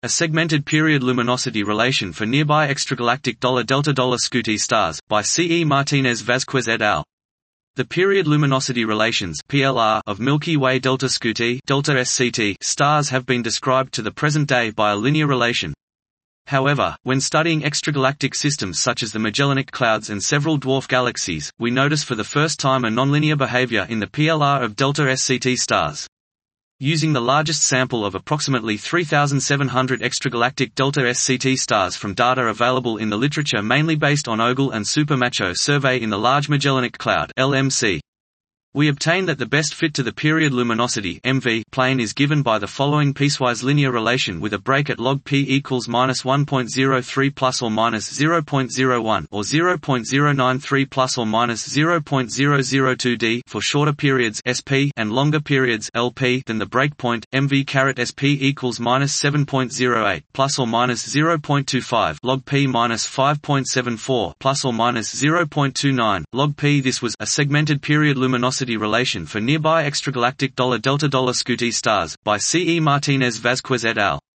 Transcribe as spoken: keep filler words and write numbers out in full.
A segmented period luminosity relation for nearby extragalactic Delta Scuti stars, by C. E. Martinez Vazquez et al. The period luminosity relations (P L R) of Milky Way Delta Scuti Delta S C T stars have been described to the present day by a linear relation. However, when studying extragalactic systems such as the Magellanic Clouds and several dwarf galaxies, we notice for the first time a nonlinear behavior in the P L R of Delta S C T stars. Using the largest sample of approximately three thousand seven hundred extragalactic Delta S C T stars from data available in the literature mainly based on Ogle and Supermacho survey in the Large Magellanic Cloud (L M C), we obtain that the best fit to the period luminosity M V plane is given by the following piecewise linear relation with a break at log p equals minus one point zero three plus or minus zero point zero one or zero point zero nine three plus or minus zero point zero zero two d for shorter periods S P and longer periods L P than the breakpoint M V caret S P equals minus seven point zero eight plus or minus zero point two five log p minus five point seven four plus or minus zero point two nine log p. This was a segmented period luminosity relation for nearby extragalactic Delta Scuti stars, by C. E. Martinez Vazquez et al.